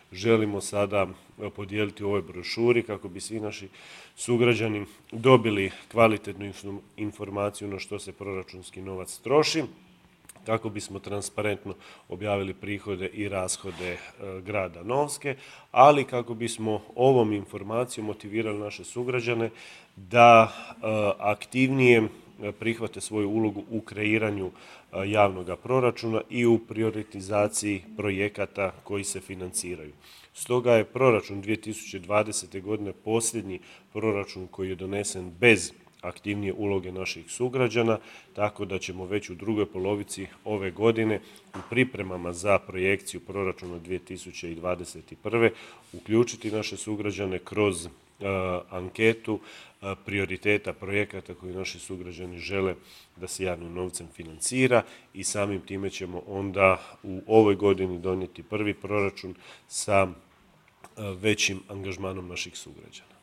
želimo sada podijeliti u ovoj brošuri kako bi svi naši sugrađani dobili kvalitetnu informaciju na što se proračunski novac troši, kako bismo transparentno objavili prihode i rashode grada Novske, ali kako bismo ovom informacijom motivirali naše sugrađane da aktivnije prihvate svoju ulogu u kreiranju javnog proračuna i u prioritizaciji projekata koji se financiraju. Stoga je proračun 2020. godine posljednji proračun koji je donesen bez aktivnije uloge naših sugrađana, tako da ćemo već u drugoj polovici ove godine u pripremama za projekciju proračuna 2021. uključiti naše sugrađane kroz anketu prioriteta projekata koji naši sugrađani žele da se javnim novcem financira i samim time ćemo onda u ovoj godini donijeti prvi proračun sa većim angažmanom naših sugrađana.